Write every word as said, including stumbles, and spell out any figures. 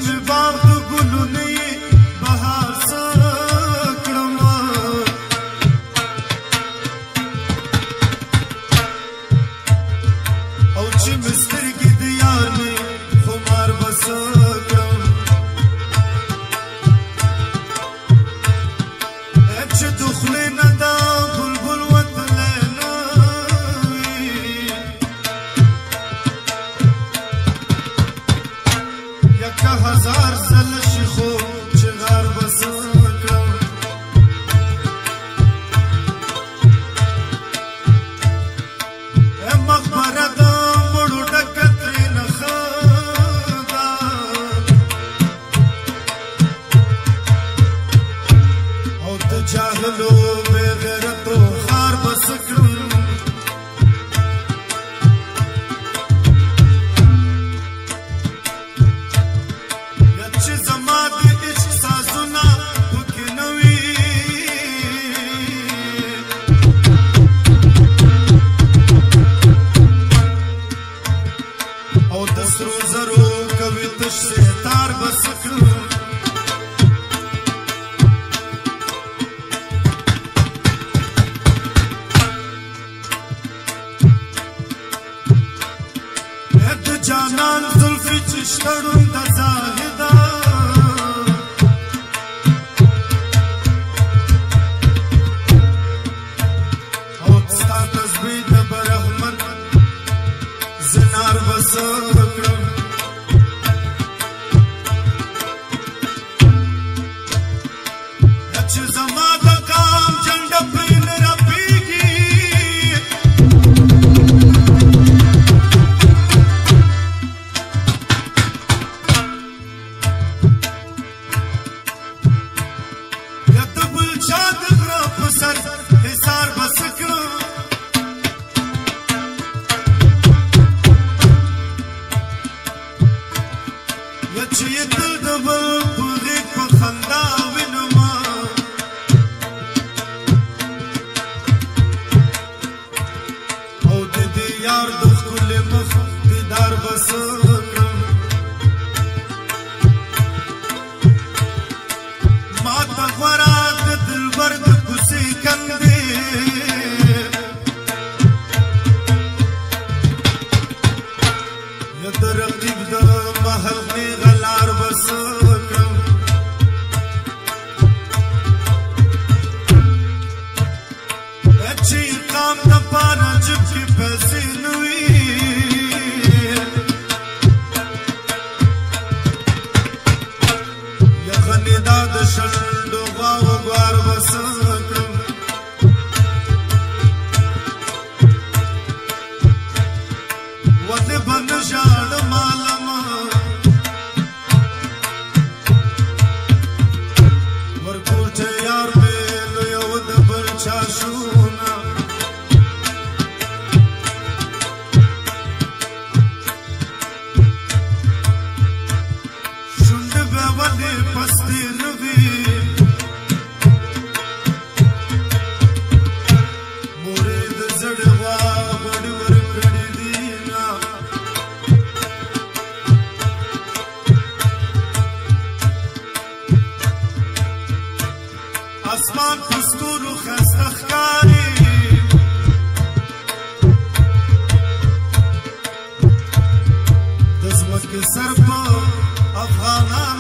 مې باغ د ګلونه یې بهار څه کړم او چې مې سترګې د یار مې خمار به څه کړم چې د خولې نه دا بلبل وتلی نه وي یکه هزار ځله شي خو چې غار به څه کړم مقبره د مړو ډکه ترېنه ښه ده او د جاهلو بې غیرتو خار به څه کړم یا چې زما د عشق سازونه پکې نه وي او د سرو زرو کوي تش ستار به څه کړم د جانان زلفې چې شتړون د زاهده او ستا تسبیح د برحمن زنار به څه کړم چې زما د کام جنډه پرې نه رپېږي یا د بل چا د غره په سر حصار به څه کړم یا چې یې تل د بل په غېږ په خندا وینمه او د دې یار د ښکلې مخ دیدار به څه کړم ما ته غوره د دلبر د کوڅې کندې یا د رقیب د محل نیغه لار به څه کړم چې قام دپاره جب کې پیسې نه وي یا غنېدا د شنډو غواوو ګوار به څه کړم ولې به نه ژاړم عالمه ورکوټه یار مې نو یو د بل چا شونه شونډې به ولې پستې نه وي مورې د زړه وا غوړي ورکړي دي نه اسمان په ستورو ښایسته ښکاري د ځمکې سر په افغانانو